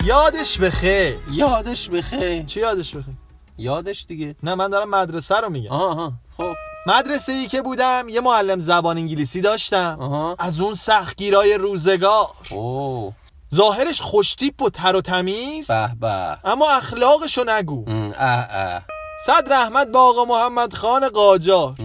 یادش بخیر. یادش بخیر. چی یادش بخیر؟ یادش دیگه. نه من دارم مدرسه رو میگم. آها خب. مدرسه ای که بودم یه معلم زبان انگلیسی داشتم. آها. از اون سختگیرای روزگار. اوه. ظاهرش خوشتیپ و تر و تمیز، به به، اما اخلاقشو نگو. اه. صد رحمت با آقا محمد خان قاجار.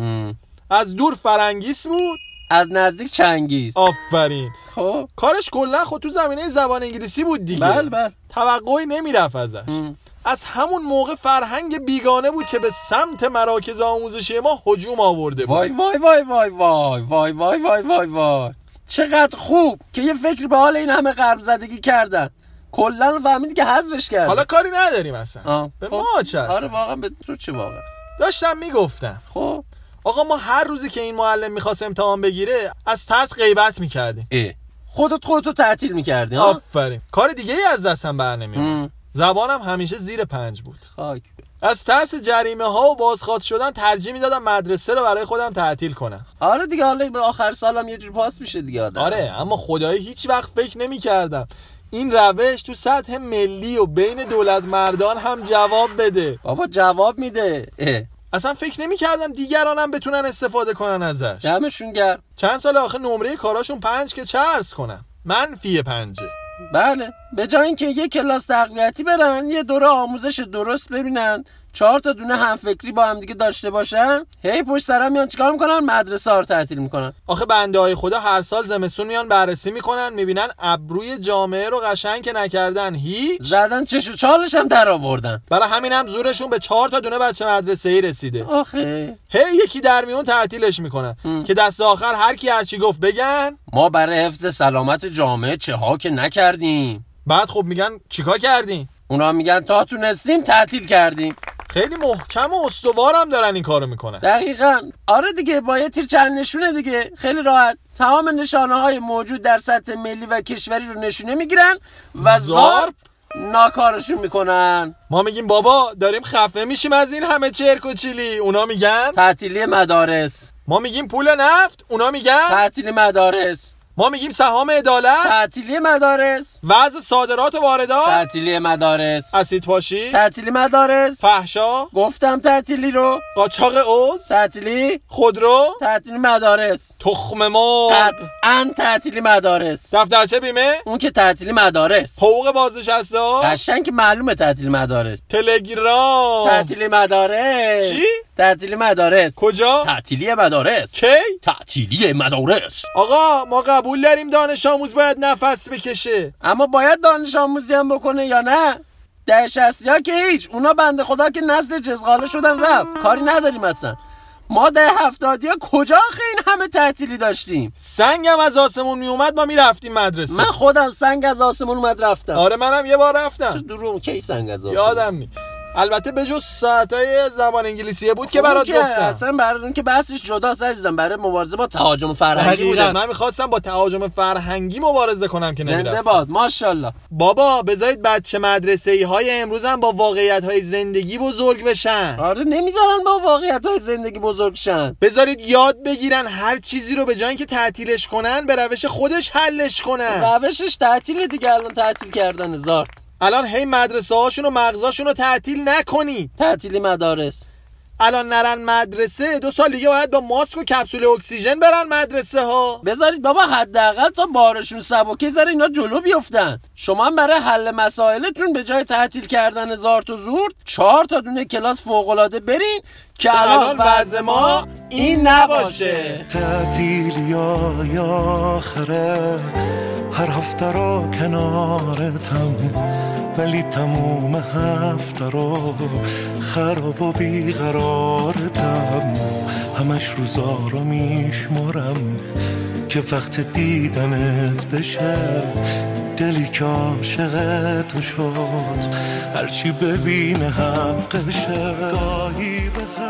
از دور فرنگیس بود، از نزدیک چنگیز. آفرین. خب کارش کلا خود تو زمینه زبان انگلیسی بود دیگه. بله. توقعی نمیرفت ازش. از همون موقع فرهنگ بیگانه بود که به سمت مراکز آموزشی ما هجوم آورده بود. وای وای وای وای وای وای وای وای وای وای، چقدر خوب که یه فکر به حال این همه غرب زدگی کردن. کلا فهمید که حذفش کرد. حالا کاری نداریم اصلا. به خب. ما چه؟ آره واقعا به تو چه واقعا. داشتم میگفتم خب آقا ما هر روزی که این معلم میخواست امتحان بگیره از ترس غیبت میکردیم. خودتو تعطیل میکردی. آفرین. کار دیگه ای از دستم بر نمیاد. زبانم همیشه زیر 5 بود. خاک. از ترس جریمه ها و بازخواست شدن ترجیح میدادم مدرسه رو برای خودم تعطیل کنم. آره دیگه، حالا به آخر سالم یه جور پاس میشه دیگه آدم. آره اما خدایی هیچ وقت فکر نمیکردم این روش تو سطح ملی و بین دولت مردان هم جواب بده. بابا جواب میده. اصلا فکر نمیکردم دیگرانم بتونن استفاده کنن ازش. دمشون گرم. چند سال آخه نمره کاراشون 5 که چه عرض کنم، منفی 5. بله، به جای اینکه یه کلاس تقویتی برن، یه دوره آموزش درست ببینن، 4 تا دونه همفکری با هم دیگه داشته باشن، هی پشت سرم میان چیکار میکنن؟ مدرسه ها رو تعطیل میکنن. آخه بنده های خدا هر سال زمستون میان بررسی میکنن، میبینن ابروی جامعه رو قشنگ که نکردن، هیچ زدن چش و چالش هم در آوردن. برای همین هم زورشون به 4 تا دونه بچه مدرسه ای رسیده. آخه هی یکی در میون تعطیلش میکنن که دست آخر هر کی هر چی گفت بگن ما برای حفظ سلامت جامعه چه ها که نکردیم. بعد خب میگن چیکار کردین؟ اونا میگن تا تونستیم تعطیل کردیم. خیلی محکم و استوارم دارن این کارو میکنن. دقیقاً. آره دیگه، با یه تیر چند نشونه دیگه خیلی راحت تمام نشانه های موجود در سطح ملی و کشوری رو نشونه میگیرن و زارب ناکارشون میکنن. ما میگیم بابا داریم خفه میشیم از این همه چرک و چیلی، اونا میگن تعطیلی مدارس. ما میگیم پول نفت، اونا میگن تعطیلی مدارس. ما میگیم سهام عدالت، تعطیلی مدارس. وضع صادرات و واردات، تعطیلی مدارس. اسید پاشی، تعطیلی مدارس. فحشا، گفتم تعطیلی رو. قاچاق عضو، تعطیلی خودرو، تعطیلی مدارس. تخم مرغ، قطعاً تعطیلی مدارس. دفترچه بیمه، اون که تعطیلی مدارس. حقوق بازنشسته ها، قشنگ که معلومه تعطیلی مدارس. تلگرام، تعطیلی مدارس. چی؟ تعطیلی مدارس. کجا؟ تعطیلی مدارس. کی؟ تعطیلی مدارس. آقا ما قبول داریم دانش آموز باید نفس بکشه، اما باید دانش آموزی هم بکنه یا نه؟ 60 ها که هیچ، اونا بنده خدا که نسل جزغاله شدن رفت، کاری نداریم اصلا. ما 70 ها کجا آخه این همه تعطیلی داشتیم؟ سنگم از آسمون می اومد ما میرفتیم مدرسه. من خودم سنگ از آسمون اومد رفتم. آره منم یه بار رفتم. چه دروغ، کی سنگ از آسمون؟ یادم نی. البته به جز ساعتای زبان انگلیسیه بود که برات گفتم. اصلا برای اون که بحثش جداست عزیزم، برای مبارزه با تهاجم فرهنگی بوده. من میخواستم با تهاجم فرهنگی مبارزه کنم که نمیرفتم. زنده باد، ماشاءالله. بابا بذارید بچه مدرسه‌ای های امروز هم با واقعیت های زندگی بزرگ بشن. آره نمیذارن با واقعیت های زندگی بزرگ شن. بذارید یاد بگیرن هر چیزی رو به جای اینکه تعطیلش کنن به روش خودش حلش کنن. روشش تعطیل دیگه، الان تعطیل کردن زارت. الان هی مدرسه هاشون و مغزاشون رو تعطیل نکنید. تعطیلی مدارس. الان نرن مدرسه 2 سال دیگه باید با ماسک و کپسول اکسیژن برن مدرسه ها. بذارید بابا حداقل تا بارشون سبکه ذره اینا جلو بیفتن. شما هم برای حل مسائلتون به جای تعطیل کردن زارت و زورت 4 تا دونه کلاس فوق العاده برین که الان وضع ما این نباشه. تعطیل یا آخره هر هفته رو کنارتم، ولی تموم هفته رو خراب و بیقرارتم. همش روزا رو میشمارم که وقت دیدنت بشه، دلی که عاشق تو شد هرچی ببینه حقشه. گاهی